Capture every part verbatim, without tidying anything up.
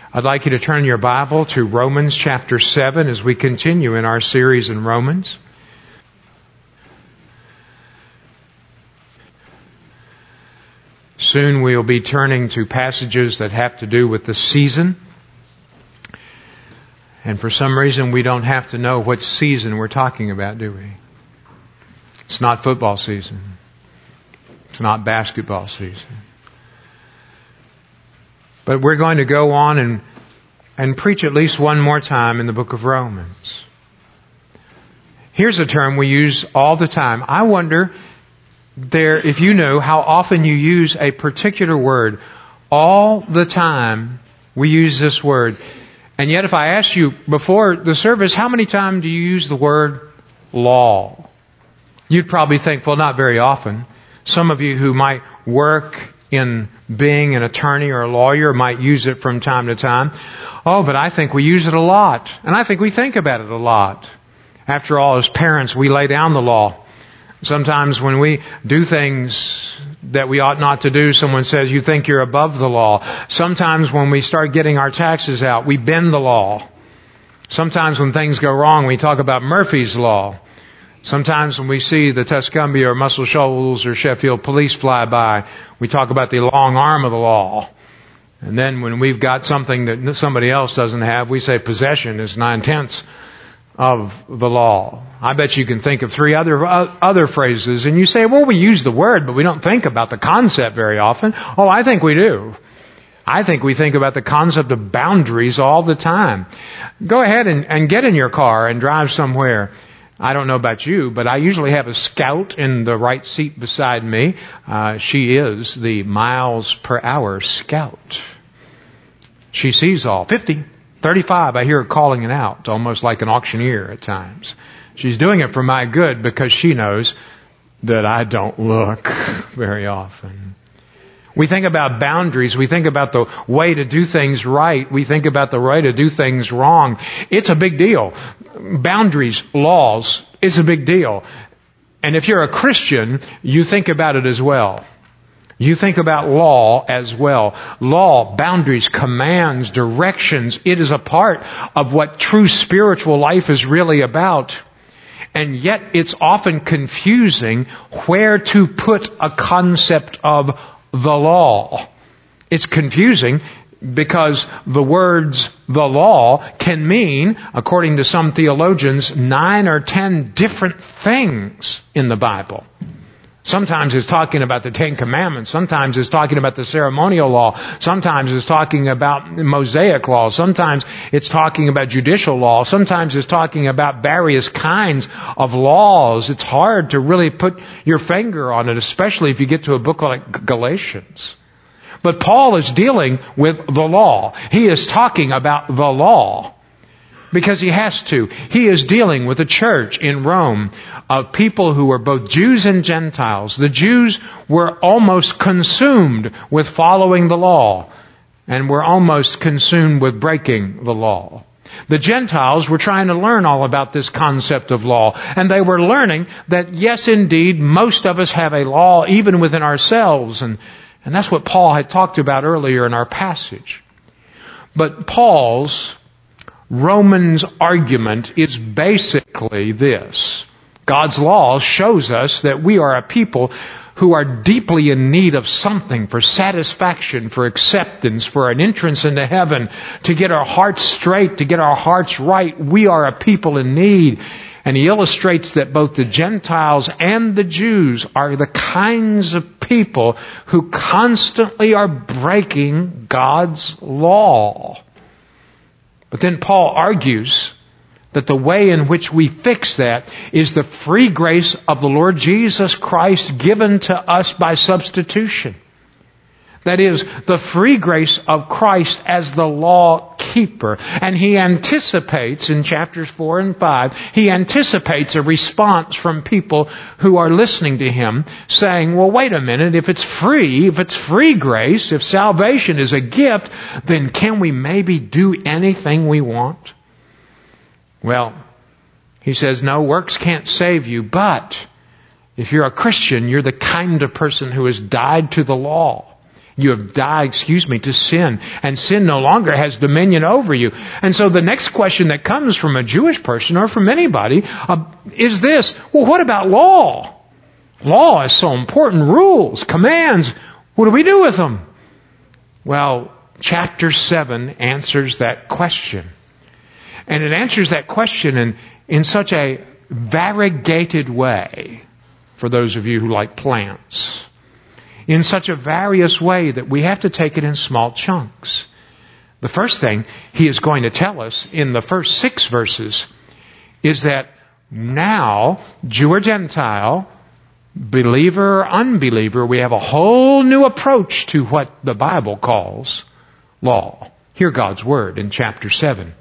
I'd like you to turn your Bible to Romans chapter seven as we continue in our series in Romans. Soon we'll be turning to passages that have to do with the season. And for some reason we don't have to know what season we're talking about, do we? It's not football season. It's not basketball season. But we're going to go on and, and preach at least one more time in the book of Romans. Here's a term we use all the time. I wonder there if you know how often you use a particular word. All the time we use this word. And yet if I asked you before the service, how many times do you use the word law? You'd probably think, well, not very often. Some of you who might work in being an attorney or a lawyer might use it from time to time. Oh, but I think we use it a lot. And I think we think about it a lot. After all, as parents, we lay down the law. Sometimes when we do things that we ought not to do, someone says, you think you're above the law. Sometimes when we start getting our taxes out, we bend the law. Sometimes when things go wrong, we talk about Murphy's Law. Sometimes when we see the Tuscumbia or Muscle Shoals or Sheffield police fly by, we talk about the long arm of the law. And then when we've got something that somebody else doesn't have, we say possession is nine-tenths of the law. I bet you can think of three other uh, other phrases. And you say, well, we use the word, but we don't think about the concept very often. Oh, I think we do. I think we think about the concept of boundaries all the time. Go ahead and, and get in your car and drive somewhere. I don't know about you, but I usually have a Scout in the right seat beside me. Uh, she is the miles per hour Scout. She sees all. fifty, thirty-five, I hear her calling it out, almost like an auctioneer at times. She's doing it for my good because she knows that I don't look very often. We think about boundaries. We think about the way to do things right. We think about the way to do things wrong. It's a big deal. Boundaries, laws, is a big deal. And if you're a Christian, you think about it as well. You think about law as well. Law, boundaries, commands, directions. It is a part of what true spiritual life is really about. And yet it's often confusing where to put a concept of the law. It's confusing because the words the law can mean, according to some theologians, nine or ten different things in the Bible. Sometimes it's talking about the Ten Commandments. Sometimes it's talking about the ceremonial law. Sometimes it's talking about Mosaic law. Sometimes it's talking about judicial law. Sometimes it's talking about various kinds of laws. It's hard to really put your finger on it, especially if you get to a book like Galatians. But Paul is dealing with the law. He is talking about the law because he has to. He is dealing with a church in Rome of people who were both Jews and Gentiles. The Jews were almost consumed with following the law and were almost consumed with breaking the law. The Gentiles were trying to learn all about this concept of law, and they were learning that yes, indeed, most of us have a law even within ourselves, and And that's what Paul had talked about earlier in our passage. But Paul's Romans argument is basically this. God's law shows us that we are a people who are deeply in need of something for satisfaction, for acceptance, for an entrance into heaven, to get our hearts straight, to get our hearts right. We are a people in need. And he illustrates that both the Gentiles and the Jews are the kinds of people who constantly are breaking God's law. But then Paul argues that the way in which we fix that is the free grace of the Lord Jesus Christ given to us by substitution. That is, the free grace of Christ as the law keeper. And he anticipates, in chapters four and five, he anticipates a response from people who are listening to him saying, well, wait a minute, if it's free, if it's free grace, if salvation is a gift, then can we maybe do anything we want? Well, he says, no, works can't save you, but if you're a Christian, you're the kind of person who has died to the law. You have died, excuse me, to sin, and sin no longer has dominion over you. And so the next question that comes from a Jewish person or from anybody uh, is this: well, what about law? Law is so important. Rules, commands. What do we do with them? Well, chapter seven answers that question. And it answers that question in, in such a variegated way, for those of you who like plants. In such a various way that we have to take it in small chunks. The first thing he is going to tell us in the first six verses is that now, Jew or Gentile, believer or unbeliever, we have a whole new approach to what the Bible calls law. Hear God's word in chapter seven.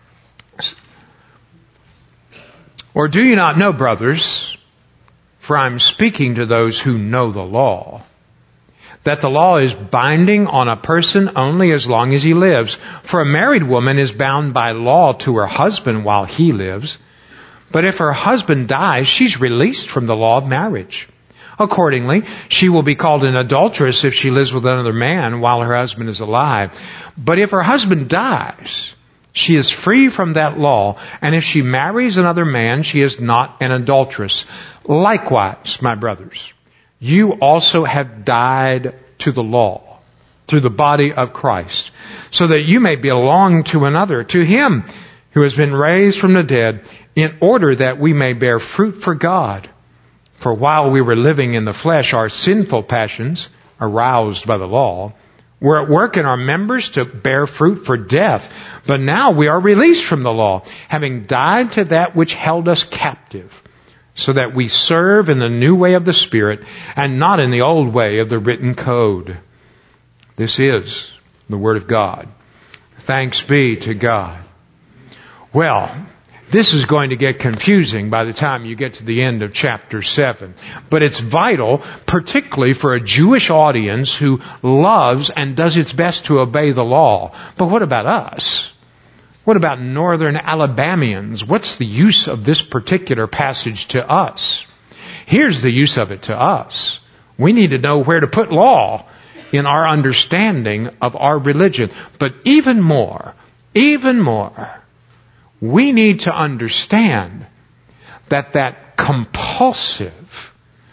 Or do you not know, brothers, for I'm speaking to those who know the law, that the law is binding on a person only as long as he lives. For a married woman is bound by law to her husband while he lives. But if her husband dies, she's released from the law of marriage. Accordingly, she will be called an adulteress if she lives with another man while her husband is alive. But if her husband dies, she is free from that law. And if she marries another man, she is not an adulteress. Likewise, my brothers, you also have died to the law through the body of Christ, so that you may belong to another, to Him who has been raised from the dead, in order that we may bear fruit for God. For while we were living in the flesh, our sinful passions, aroused by the law, were at work in our members to bear fruit for death. But now we are released from the law, having died to that which held us captive, so that we serve in the new way of the Spirit and not in the old way of the written code. This is the Word of God. Thanks be to God. Well, this is going to get confusing by the time you get to the end of chapter seven. But it's vital, particularly for a Jewish audience who loves and does its best to obey the law. But what about us? What about northern Alabamians? What's the use of this particular passage to us? Here's the use of it to us. We need to know where to put law in our understanding of our religion. But even more, even more, we need to understand that that compulsive,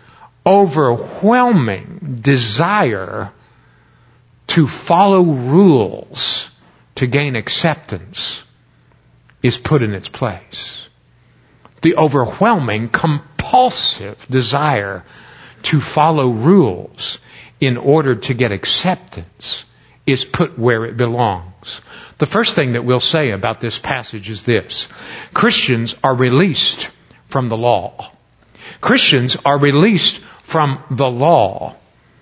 overwhelming desire to follow rules to gain acceptance is put in its place. The overwhelming, compulsive desire to follow rules in order to get acceptance is put where it belongs. The first thing that we'll say about this passage is this: Christians are released from the law. Christians are released from the law.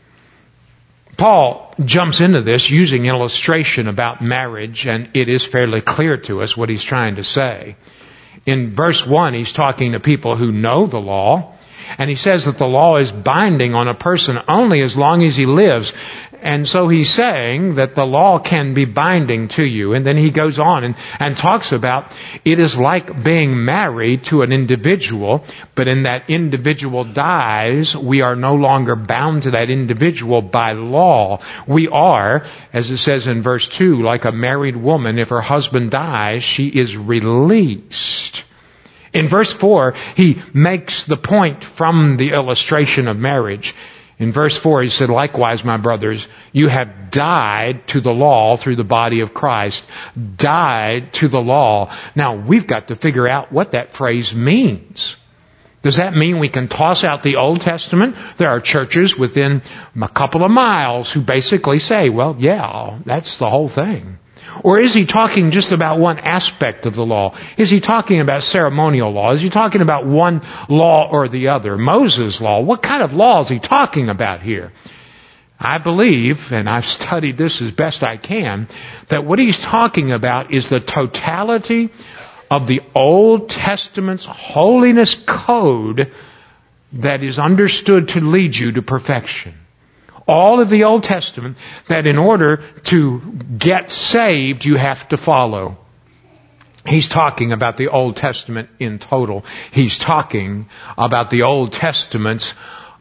Paul jumps into this using illustration about marriage, and it is fairly clear to us what he's trying to say. In verse one, he's talking to people who know the law, and he says that the law is binding on a person only as long as he lives. And so he's saying that the law can be binding to you. And then he goes on and, and talks about it is like being married to an individual, but in that individual dies, we are no longer bound to that individual by law. We are, as it says in verse two, like a married woman. If her husband dies, she is released. In verse four, he makes the point from the illustration of marriage. In verse four, he said, likewise, my brothers, you have died to the law through the body of Christ. Died to the law. Now, we've got to figure out what that phrase means. Does that mean we can toss out the Old Testament? There are churches within a couple of miles who basically say, well, yeah, that's the whole thing. Or is he talking just about one aspect of the law? Is he talking about ceremonial law? Is he talking about one law or the other? Moses' law. What kind of law is he talking about here? I believe, and I've studied this as best I can, that what he's talking about is the totality of the Old Testament's holiness code that is understood to lead you to perfection. All of the Old Testament that in order to get saved, you have to follow. He's talking about the Old Testament in total. He's talking about the Old Testament's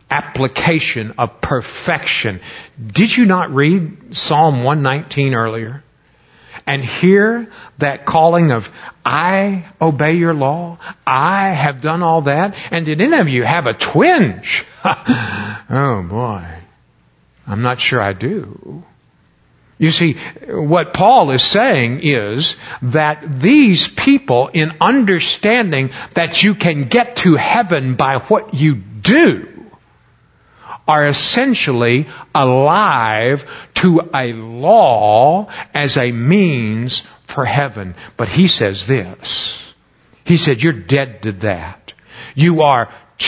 application of perfection. Did you not read Psalm one nineteen earlier? And hear that calling of, I obey your law. I have done all that. And did any of you have a twinge? Oh boy. I'm not sure I do. You see, what Paul is saying is that these people, in understanding that you can get to heaven by what you do, are essentially alive to a law as a means for heaven. But he says this. He said, you're dead to that. You are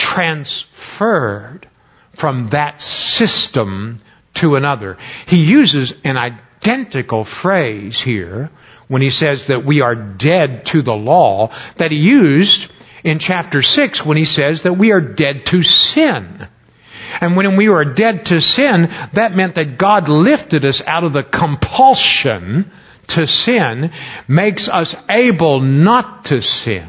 transferred from that system to another. He uses an identical phrase here when he says that we are dead to the law that he used in chapter six when he says that we are dead to sin. And when we were dead to sin, that meant that God lifted us out of the compulsion to sin, makes us able not to sin.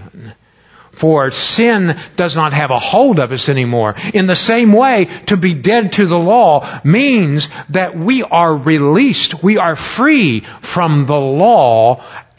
For sin does not have a hold of us anymore. In the same way, to be dead to the law means that we are released. We are free from the law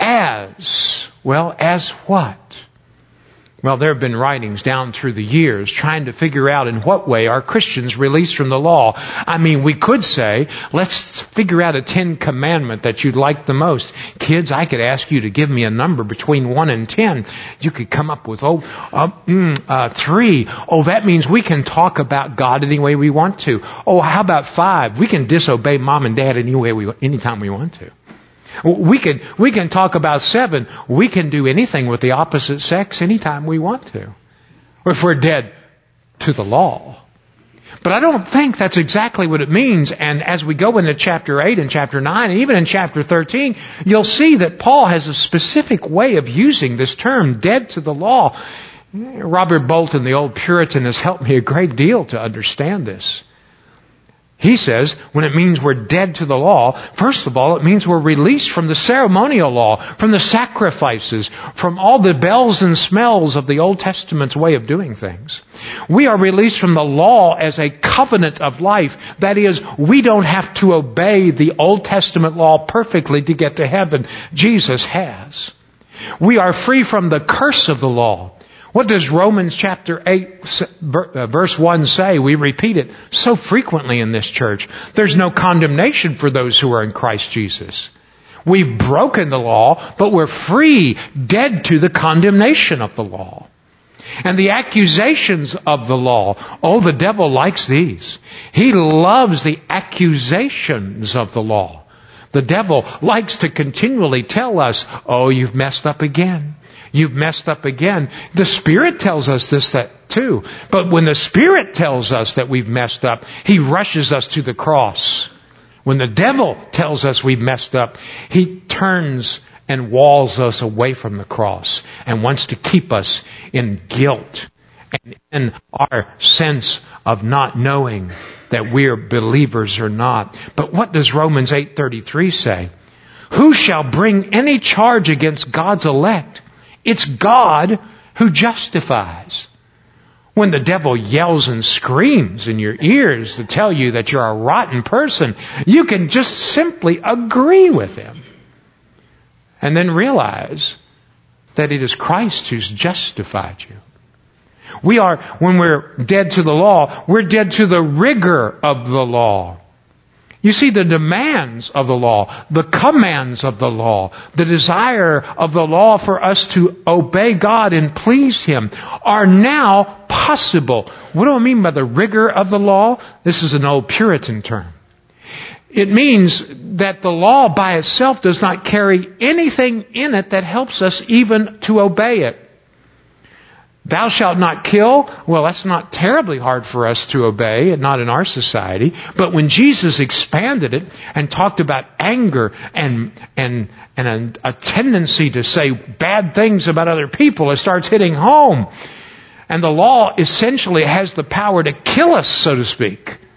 as, well, as what? Well, there have been writings down through the years trying to figure out in what way are Christians released from the law. I mean, we could say, let's figure out a Ten Commandment that you'd like the most. Kids, I could ask you to give me a number between one and ten. You could come up with, oh, uh, mm, uh, three. Oh, that means we can talk about God any way we want to. Oh, how about five? We can disobey mom and dad any way we, anytime we want to. We can, we can talk about seven. We can do anything with the opposite sex anytime we want to. Or if we're dead to the law. But I don't think that's exactly what it means. And as we go into chapter eight and chapter nine, and even in chapter thirteen, you'll see that Paul has a specific way of using this term, dead to the law. Robert Bolton, the old Puritan, has helped me a great deal to understand this. He says, when it means we're dead to the law, first of all, it means we're released from the ceremonial law, from the sacrifices, from all the bells and smells of the Old Testament's way of doing things. We are released from the law as a covenant of life. That is, we don't have to obey the Old Testament law perfectly to get to heaven. Jesus has. We are free from the curse of the law. What does Romans chapter eight verse one say? We repeat it so frequently in this church. There's no condemnation for those who are in Christ Jesus. We've broken the law, but we're free, dead to the condemnation of the law. And the accusations of the law, oh, the devil likes these. He loves the accusations of the law. The devil likes to continually tell us, oh, you've messed up again. You've messed up again. The Spirit tells us this that too. But when the Spirit tells us that we've messed up, he rushes us to the cross. When the devil tells us we've messed up, he turns and walls us away from the cross and wants to keep us in guilt and in our sense of not knowing that we're believers or not. But what does Romans eight thirty-three say? Who shall bring any charge against God's elect? It's God who justifies. When the devil yells and screams in your ears to tell you that you're a rotten person, you can just simply agree with him. And then realize that it is Christ who's justified you. We are, when we're dead to the law, we're dead to the rigor of the law. You see, the demands of the law, the commands of the law, the desire of the law for us to obey God and please Him are now possible. What do I mean by the rigor of the law? This is an old Puritan term. It means that the law by itself does not carry anything in it that helps us even to obey it. Thou shalt not kill. Well, that's not terribly hard for us to obey, and not in our society. But when Jesus expanded it and talked about anger and and and a, a tendency to say bad things about other people, it starts hitting home. And the law essentially has the power to kill us, so to speak.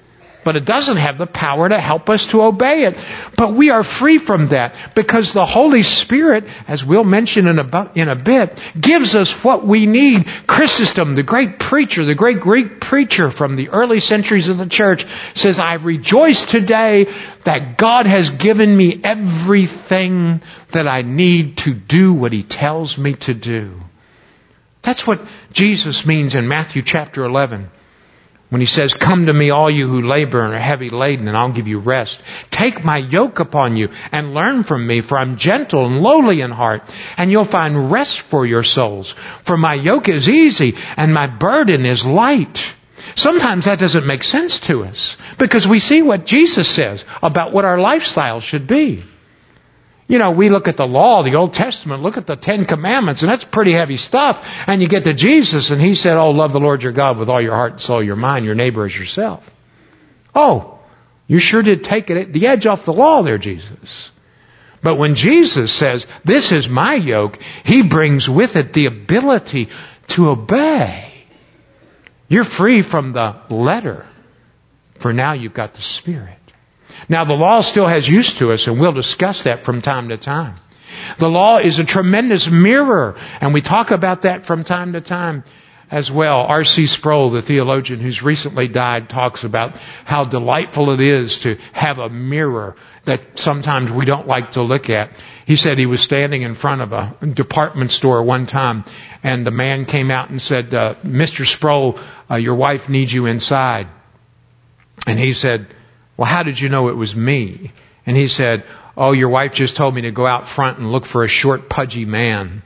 but it doesn't have the power to help us to obey it. But we are free from that because the Holy Spirit, as we'll mention in a, in a bit, gives us what we need. Chrysostom, the great preacher, the great Greek preacher from the early centuries of the church, says, I rejoice today that God has given me everything that I need to do what He tells me to do. That's what Jesus means in Matthew chapter eleven. When He says, come to me all you who labor and are heavy laden, and I'll give you rest. Take my yoke upon you and learn from me, for I'm gentle and lowly in heart, and you'll find rest for your souls. For my yoke is easy and my burden is light. Sometimes that doesn't make sense to us because we see what Jesus says about what our lifestyle should be. You know, we look at the law, the Old Testament, look at the Ten Commandments, and that's pretty heavy stuff. And you get to Jesus, and He said, oh, love the Lord your God with all your heart, soul, your mind, your neighbor as yourself. Oh, you sure did take it, the edge off the law there, Jesus. But when Jesus says, this is my yoke, He brings with it the ability to obey. You're free from the letter, for now you've got the Spirit. Now, the law still has use to us, and we'll discuss that from time to time. The law is a tremendous mirror, and we talk about that from time to time as well. R C Sproul, the theologian who's recently died, talks about how delightful it is to have a mirror that sometimes we don't like to look at. He said he was standing in front of a department store one time, and the man came out and said, uh, Mister Sproul, uh, your wife needs you inside. And he said, well, how did you know it was me? And he said, oh, your wife just told me to go out front and look for a short, pudgy man.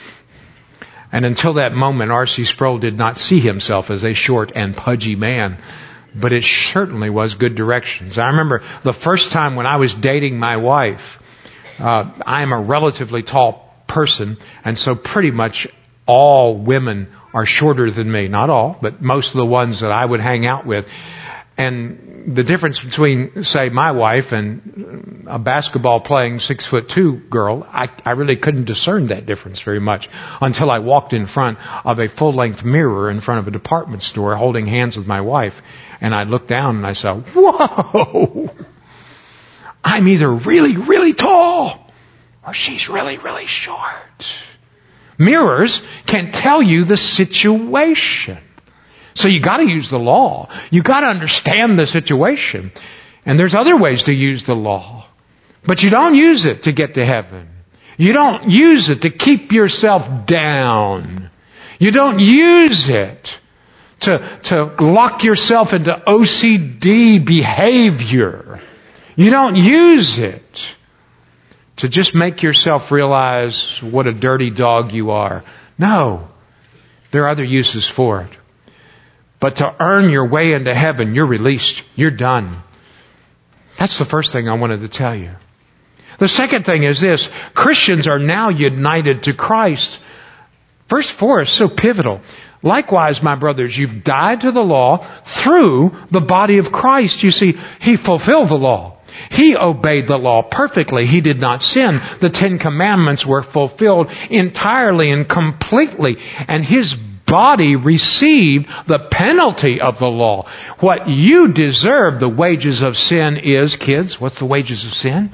And until that moment, R C Sproul did not see himself as a short and pudgy man. But it certainly was good directions. I remember the first time when I was dating my wife, uh, I am a relatively tall person, and so pretty much all women are shorter than me. Not all, but most of the ones that I would hang out with. And the difference between, say, my wife and a basketball playing six foot two girl, I, I really couldn't discern that difference very much until I walked in front of a full length mirror in front of a department store holding hands with my wife. And I looked down and I saw, whoa, I'm either really, really tall or she's really, really short. Mirrors can tell you the situation. So you got to use the law. You got to understand the situation. And there's other ways to use the law. But you don't use it to get to heaven. You don't use it to keep yourself down. You don't use it to, to lock yourself into O C D behavior. You don't use it to just make yourself realize what a dirty dog you are. No. There are other uses for it. But to earn your way into heaven, you're released. You're done. That's the first thing I wanted to tell you. The second thing is this. Christians are now united to Christ. Verse four is so pivotal. Likewise, my brothers, you've died to the law through the body of Christ. You see, He fulfilled the law. He obeyed the law perfectly. He did not sin. The Ten Commandments were fulfilled entirely and completely. And His body received the penalty of the law. What you deserve, the wages of sin is, kids, what's the wages of sin?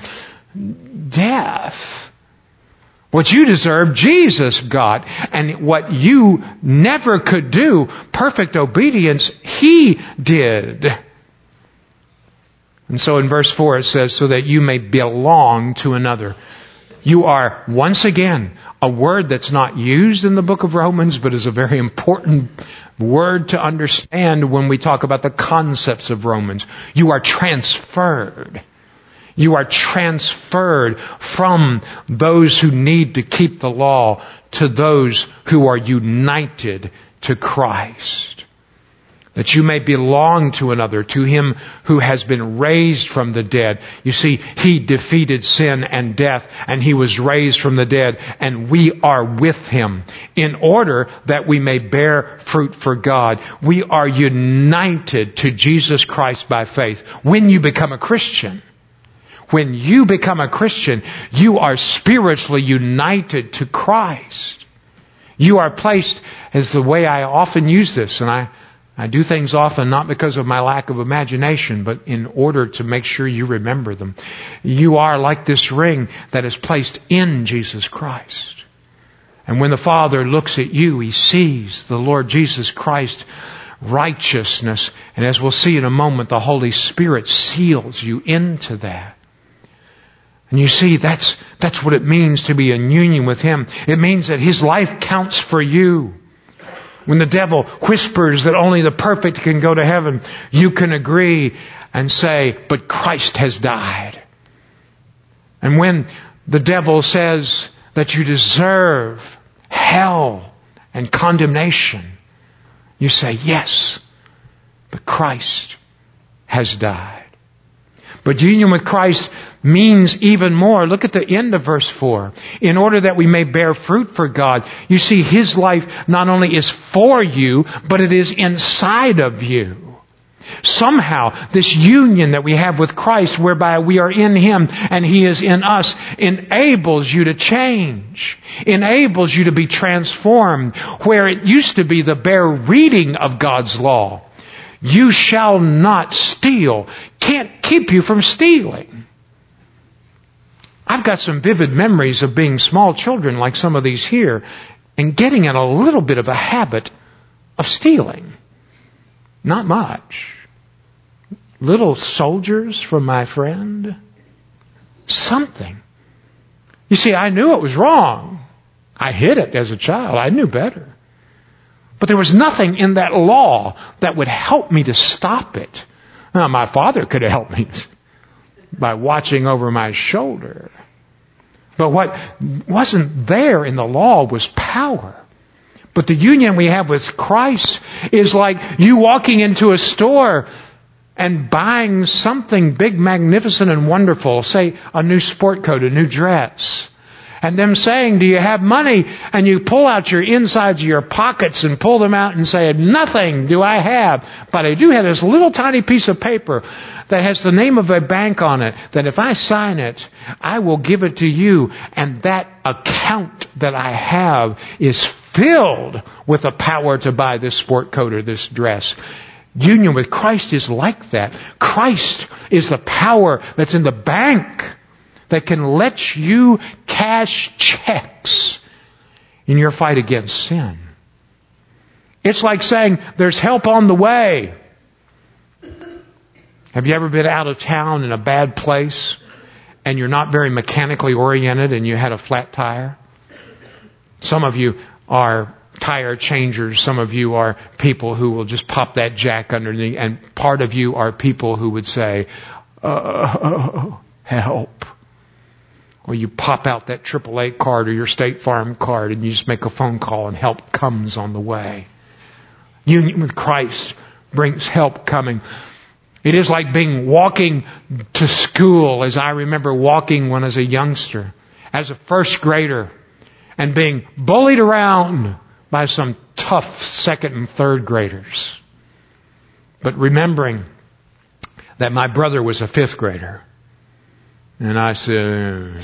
Death. What you deserve, Jesus got. And what you never could do, perfect obedience, He did. And so in verse four it says, so that you may belong to another. You are, once again, a word that's not used in the book of Romans, but is a very important word to understand when we talk about the concepts of Romans. You are transferred. You are transferred from those who need to keep the law to those who are united to Christ. That you may belong to another, to Him who has been raised from the dead. You see, He defeated sin and death, and He was raised from the dead, and we are with Him in order that we may bear fruit for God. We are united to Jesus Christ by faith. When you become a Christian, when you become a Christian, you are spiritually united to Christ. You are placed, as the way I often use this, and I I do things often not because of my lack of imagination, but in order to make sure you remember them. You are like this ring that is placed in Jesus Christ. And when the Father looks at you, He sees the Lord Jesus Christ righteousness. And as we'll see in a moment, the Holy Spirit seals you into that. And you see, that's, that's what it means to be in union with Him. It means that His life counts for you. When the devil whispers that only the perfect can go to heaven, you can agree and say, but Christ has died. And when the devil says that you deserve hell and condemnation, you say, yes, but Christ has died. But union with Christ means even more. Look at the end of verse four. In order that we may bear fruit for God. You see, His life not only is for you, but it is inside of you. Somehow, this union that we have with Christ, whereby we are in Him and He is in us, enables you to change. Enables you to be transformed. Where it used to be the bare reading of God's law. You shall not steal. Can't keep you from stealing. I've got some vivid memories of being small children like some of these here and getting in a little bit of a habit of stealing. Not much. Little soldiers from my friend. Something. You see, I knew it was wrong. I hid it as a child. I knew better. But there was nothing in that law that would help me to stop it. Now, my father could have helped me by watching over my shoulder. But what wasn't there in the law was power. But the union we have with Christ is like you walking into a store and buying something big, magnificent, and wonderful. Say, a new sport coat, a new dress. And them saying, do you have money? And you pull out your insides of your pockets and pull them out and say, nothing do I have. But I do have this little tiny piece of paper that has the name of a bank on it, that if I sign it, I will give it to you. And that account that I have is filled with the power to buy this sport coat or this dress. Union with Christ is like that. Christ is the power that's in the bank that can let you cash checks in your fight against sin. It's like saying, there's help on the way. Have you ever been out of town in a bad place and you're not very mechanically oriented and you had a flat tire? Some of you are tire changers. Some of you are people who will just pop that jack underneath. And part of you are people who would say, oh, help. Or you pop out that triple A card or your State Farm card and you just make a phone call and help comes on the way. Union with Christ brings help coming. It is like being walking to school, as I remember walking when I was a youngster, as a first grader, and being bullied around by some tough second and third graders. But remembering that my brother was a fifth grader. And I said,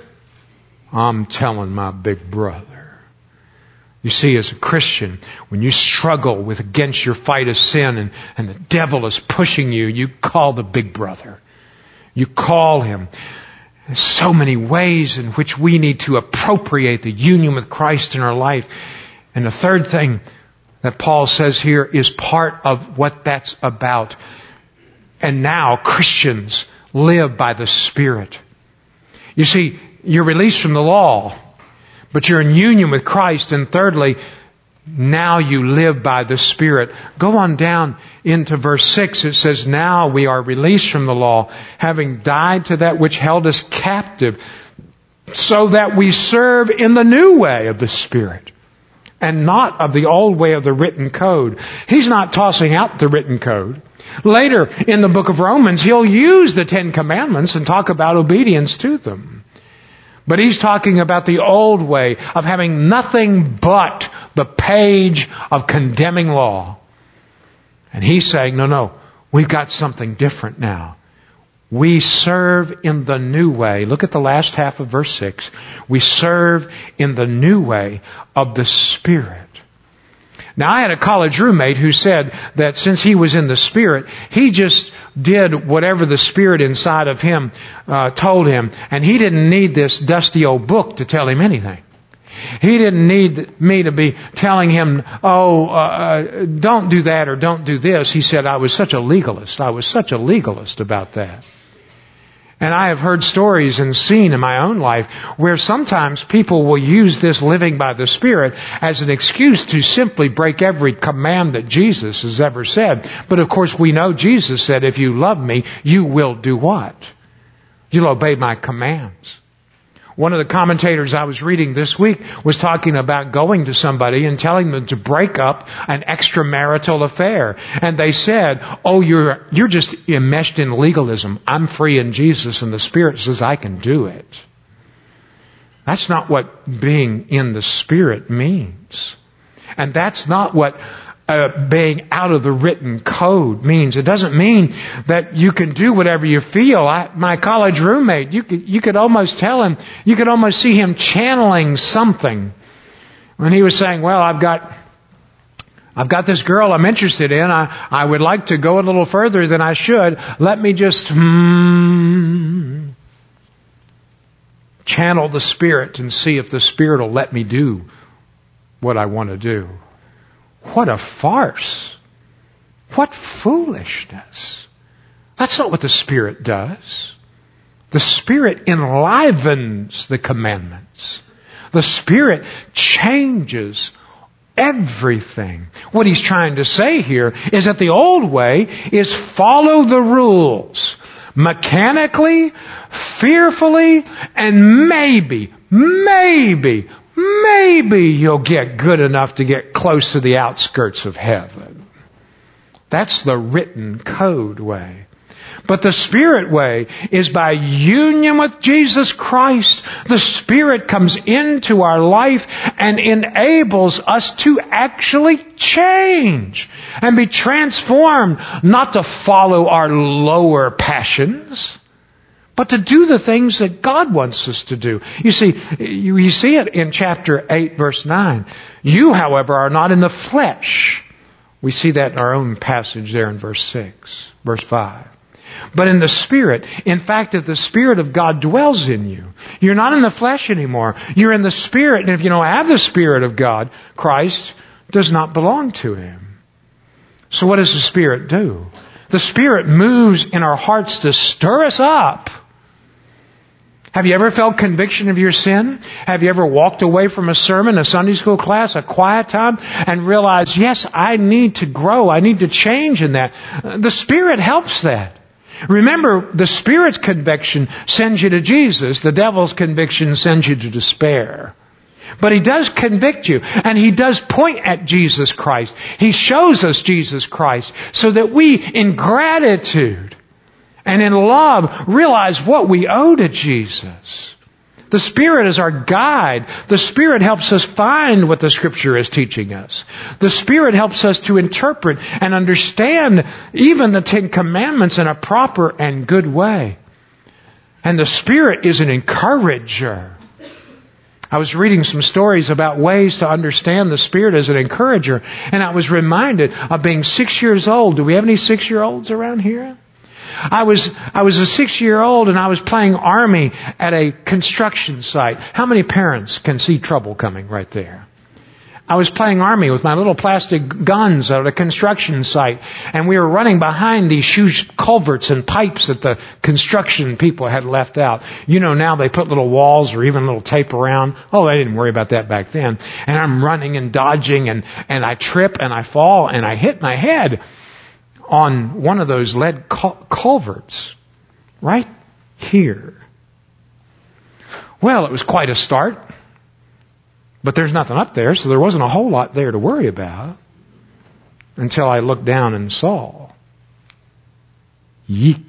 I'm telling my big brother. You see, as a Christian, when you struggle with against your fight of sin and, and the devil is pushing you, you call the big brother. You call him. There's so many ways in which we need to appropriate the union with Christ in our life. And the third thing that Paul says here is part of what that's about. And now Christians live by the Spirit. You see, you're released from the law, but you're in union with Christ. And thirdly, now you live by the Spirit. Go on down into verse six. It says, now we are released from the law, having died to that which held us captive, so that we serve in the new way of the Spirit, and not of the old way of the written code. He's not tossing out the written code. Later in the book of Romans, he'll use the Ten Commandments and talk about obedience to them. But he's talking about the old way of having nothing but the page of condemning law. And he's saying, no, no, we've got something different now. We serve in the new way. Look at the last half of verse six. We serve in the new way of the Spirit. Now, I had a college roommate who said that since he was in the Spirit, he just did whatever the Spirit inside of him uh, told him, and he didn't need this dusty old book to tell him anything. He didn't need me to be telling him, oh, uh, don't do that or don't do this. He said, I was such a legalist. I was such a legalist about that. And I have heard stories and seen in my own life where sometimes people will use this living by the Spirit as an excuse to simply break every command that Jesus has ever said. But of course we know Jesus said, if you love me, you will do what? You'll obey my commands. One of the commentators I was reading this week was talking about going to somebody and telling them to break up an extramarital affair. And they said, oh, you're, you're just enmeshed in legalism. I'm free in Jesus and the Spirit says I can do it. That's not what being in the Spirit means. And that's not what Uh, being out of the written code means. It doesn't mean that you can do whatever you feel. I, my college roommate, you could, you could almost tell him, you could almost see him channeling something when he was saying, well, I've got, I've got this girl I'm interested in. I, I would like to go a little further than I should. Let me just, hmm, channel the Spirit and see if the Spirit will let me do what I want to do. What a farce. What foolishness. That's not what the Spirit does. The Spirit enlivens the commandments. The Spirit changes everything. What He's trying to say here is that the old way is follow the rules. Mechanically, fearfully, and maybe, maybe, Maybe you'll get good enough to get close to the outskirts of heaven. That's the written code way. But the Spirit way is by union with Jesus Christ. The Spirit comes into our life and enables us to actually change and be transformed, not to follow our lower passions, but to do the things that God wants us to do. You see, you, you see it in chapter eight, verse nine. You, however, are not in the flesh. We see that in our own passage there in verse six, verse five. But in the Spirit. In fact, if the Spirit of God dwells in you, you're not in the flesh anymore. You're in the Spirit. And if you don't have the Spirit of God, Christ does not belong to Him. So what does the Spirit do? The Spirit moves in our hearts to stir us up. Have you ever felt conviction of your sin? Have you ever walked away from a sermon, a Sunday school class, a quiet time, and realized, yes, I need to grow. I need to change in that. The Spirit helps that. Remember, the Spirit's conviction sends you to Jesus. The devil's conviction sends you to despair. But He does convict you, and He does point at Jesus Christ. He shows us Jesus Christ so that we, in gratitude and in love, realize what we owe to Jesus. The Spirit is our guide. The Spirit helps us find what the Scripture is teaching us. The Spirit helps us to interpret and understand even the Ten Commandments in a proper and good way. And the Spirit is an encourager. I was reading some stories about ways to understand the Spirit as an encourager, and I was reminded of being six years old. Do we have any six-year-olds around here? I was I was a six-year-old and I was playing Army at a construction site. How many parents can see trouble coming right there? I was playing Army with my little plastic guns at a construction site, and we were running behind these huge culverts and pipes that the construction people had left out. You know, now they put little walls or even little tape around. Oh, they didn't worry about that back then. And I'm running and dodging, and, and I trip and I fall and I hit my head on one of those lead cul- culverts right here. Well, it was quite a start. But there's nothing up there, so there wasn't a whole lot there to worry about until I looked down and saw. Yeek.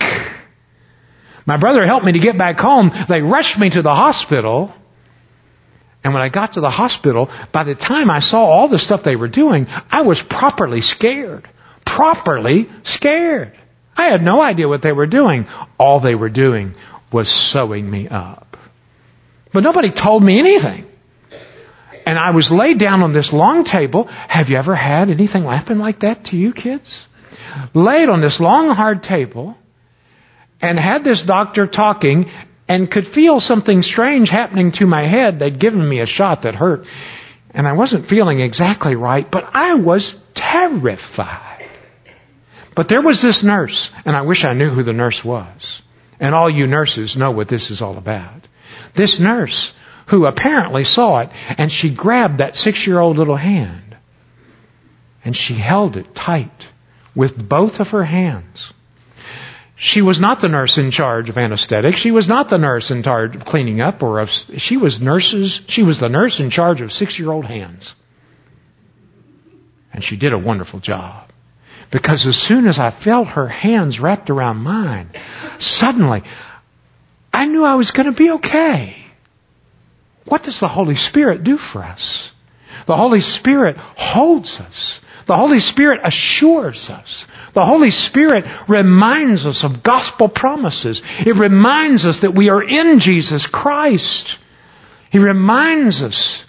My brother helped me to get back home. They rushed me to the hospital. And when I got to the hospital, by the time I saw all the stuff they were doing, I was properly scared. Properly scared. I had no idea what they were doing. All they were doing was sewing me up. But nobody told me anything. And I was laid down on this long table. Have you ever had anything happen like that to you kids? Laid on this long, hard table and had this doctor talking and could feel something strange happening to my head. They'd given me a shot that hurt. And I wasn't feeling exactly right, but I was terrified. But there was this nurse, and I wish I knew who the nurse was. And all you nurses know what this is all about. This nurse who apparently saw it, and she grabbed that six-year-old little hand and she held it tight with both of her hands. She was not the nurse in charge of anesthetic. She was not the nurse in charge of cleaning up or of, she was nurses, she was the nurse in charge of six-year-old hands. And she did a wonderful job. Because as soon as I felt her hands wrapped around mine, suddenly I knew I was going to be okay. What does the Holy Spirit do for us? The Holy Spirit holds us. The Holy Spirit assures us. The Holy Spirit reminds us of gospel promises. It reminds us that we are in Jesus Christ. He reminds us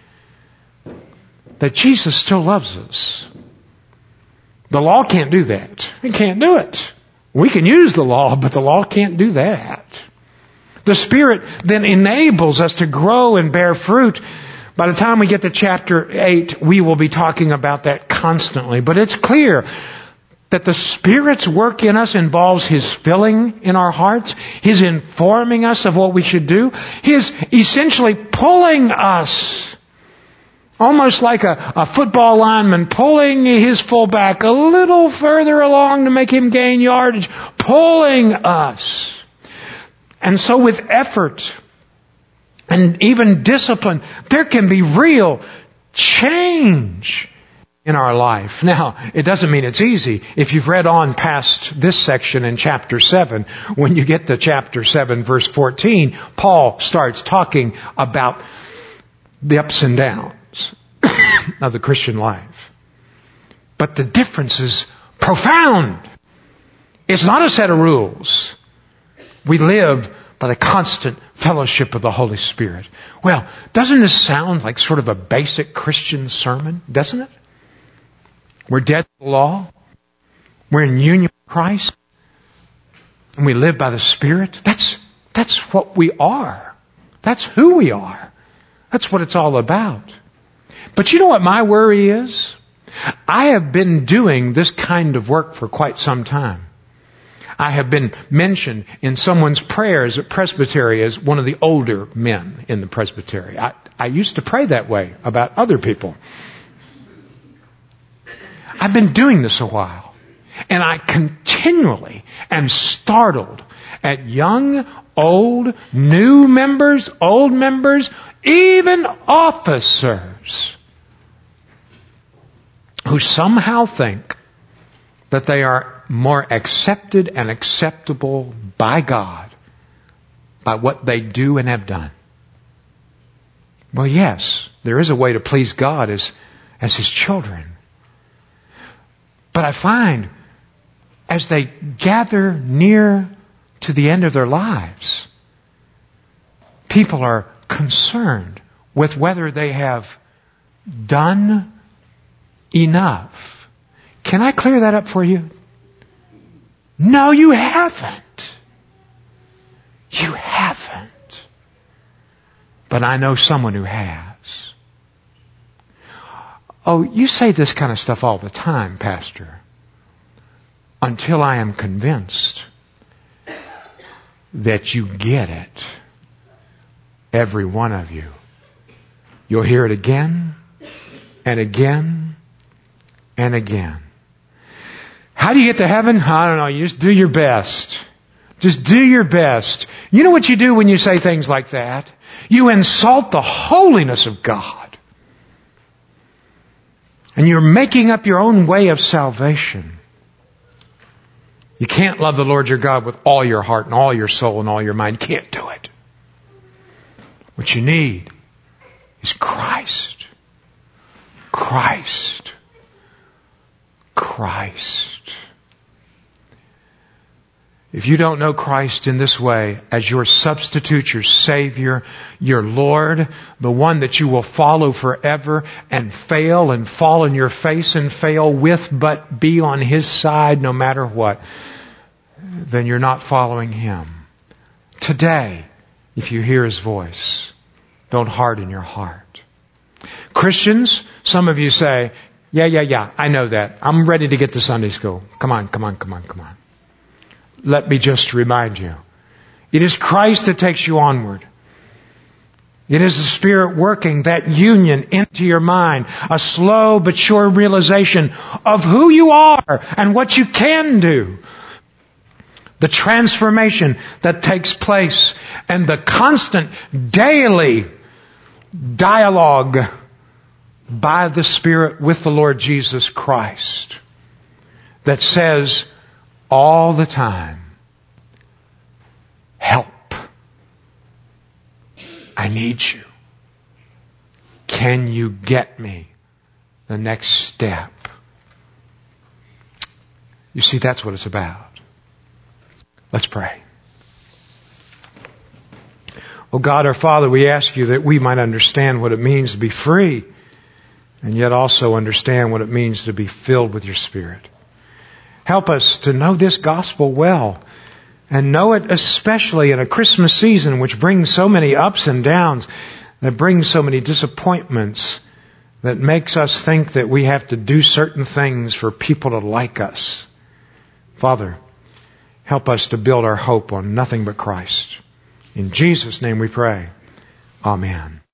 that Jesus still loves us. The law can't do that. It can't do it. We can use the law, but the law can't do that. The Spirit then enables us to grow and bear fruit. By the time we get to chapter eight, we will be talking about that constantly. But it's clear that the Spirit's work in us involves His filling in our hearts, His informing us of what we should do, His essentially pulling us, almost like a, a football lineman pulling his fullback a little further along to make him gain yardage, pulling us. And so with effort and even discipline, there can be real change in our life. Now, it doesn't mean it's easy. If you've read on past this section in chapter seven, when you get to chapter seven, verse fourteen, Paul starts talking about the ups and downs of the Christian life. But the difference is profound. It's not a set of rules. We live by the constant fellowship of the Holy Spirit. Well, doesn't this sound like sort of a basic Christian sermon? Doesn't it? We're dead to the law. We're in union with Christ. And we live by the Spirit. That's, that's what we are. That's who we are. That's what it's all about. But you know what my worry is? I have been doing this kind of work for quite some time. I have been mentioned in someone's prayers at presbytery as one of the older men in the presbytery. I, I used to pray that way about other people. I've been doing this a while. And I continually am startled at young, old, new members, old members, even officers who somehow think that they are more accepted and acceptable by God by what they do and have done. Well, yes, there is a way to please God as, as His children. But I find as they gather near to the end of their lives, people are concerned with whether they have done enough. Can I clear that up for you? No, you haven't. You haven't. But I know someone who has. Oh, you say this kind of stuff all the time, Pastor. Until I am convinced that you get it. Every one of you. You'll hear it again and again and again. How do you get to heaven? I don't know. You just do your best. Just do your best. You know what you do when you say things like that? You insult the holiness of God. And you're making up your own way of salvation. You can't love the Lord your God with all your heart and all your soul and all your mind. You can't do it. What you need is Christ. Christ. Christ. If you don't know Christ in this way as your substitute, your Savior, your Lord, the one that you will follow forever and fail and fall on your face and fail with, but be on His side no matter what, then you're not following Him. Today, if you hear His voice, don't harden your heart. Christians, some of you say, yeah, yeah, yeah, I know that. I'm ready to get to Sunday school. Come on, come on, come on, come on. Let me just remind you. It is Christ that takes you onward. It is the Spirit working that union into your mind. A slow but sure realization of who you are and what you can do. The transformation that takes place and the constant daily dialogue by the Spirit with the Lord Jesus Christ that says all the time, help. I need you. Can you get me the next step? You see, that's what it's about. Let's pray. Oh God, our Father, we ask you that we might understand what it means to be free and yet also understand what it means to be filled with your Spirit. Help us to know this gospel well and know it especially in a Christmas season which brings so many ups and downs, that brings so many disappointments, that makes us think that we have to do certain things for people to like us. Father, help us to build our hope on nothing but Christ. In Jesus' name we pray. Amen.